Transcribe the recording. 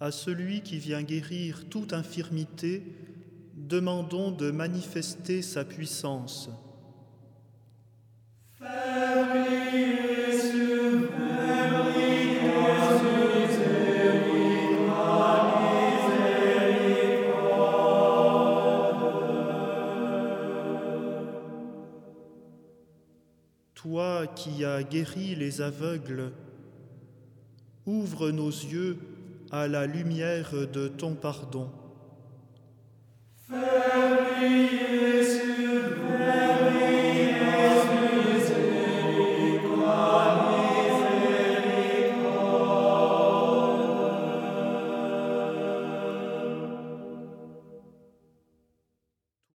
À celui qui vient guérir toute infirmité, demandons de manifester sa puissance. Toi qui as guéri les aveugles, ouvre nos yeux à la lumière de ton pardon. Fais